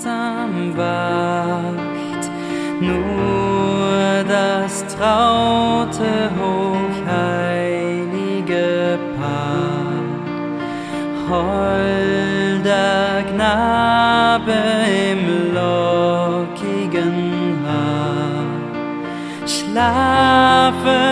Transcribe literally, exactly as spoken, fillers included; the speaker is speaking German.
einsam wacht nur das traute, hochheilige Paar. Holder Knabe im lockigen Haar, schlafe